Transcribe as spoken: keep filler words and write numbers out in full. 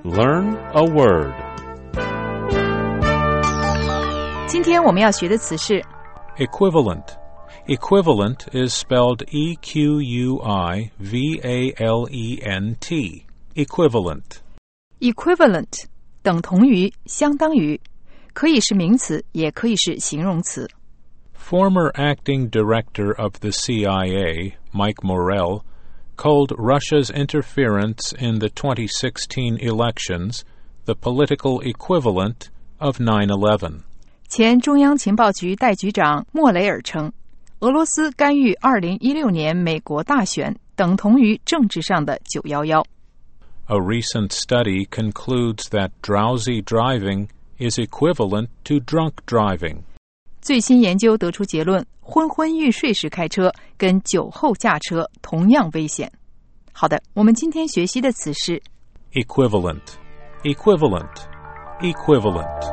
Learn a word. 今天我们要学的词是 Equivalent. Equivalent is spelled E Q U I V A L E N T. Equivalent. equivalent 等同于，相当于，可以是名词，也可以是形容词。 Former acting director of the C I A, Mike Morell, called Russia's interference in the twenty sixteen elections the political equivalent of nine eleven. 前中央情报局代局长莫雷尔称，俄罗斯干预二零一六年美国大选等同于政治上的九一一。 A recent study concludes that drowsy driving is equivalent to drunk driving. 最新研究得出结论，昏昏欲睡时开车跟酒后驾车同样危险。好的，我们今天学习的词是 Equivalent. Equivalent. Equivalent.